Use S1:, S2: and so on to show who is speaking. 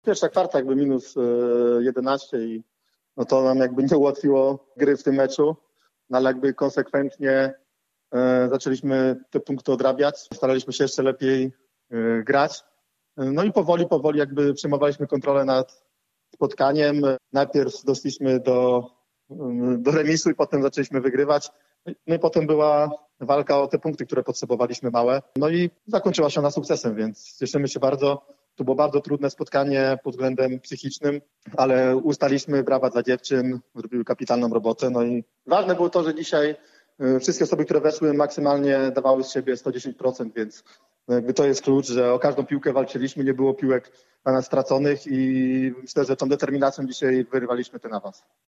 S1: Pierwsza kwarta jakby minus 11 i no to nam jakby nie ułatwiło gry w tym meczu, no ale jakby konsekwentnie zaczęliśmy te punkty odrabiać, staraliśmy się jeszcze lepiej grać. No i powoli jakby przejmowaliśmy kontrolę nad spotkaniem. Najpierw doszliśmy do remisu i potem zaczęliśmy wygrywać. No i potem była walka o te punkty, które potrzebowaliśmy małe. No i zakończyła się ona sukcesem, więc cieszymy się bardzo. To było bardzo trudne spotkanie pod względem psychicznym, ale ustaliśmy, brawa dla dziewczyn, zrobiły kapitalną robotę. No i ważne było to, że dzisiaj wszystkie osoby, które weszły, maksymalnie dawały z siebie 110%, więc jakby to jest klucz, że o każdą piłkę walczyliśmy, nie było piłek dla nas straconych i myślę, że tą determinacją dzisiaj wyrywaliśmy ten awans.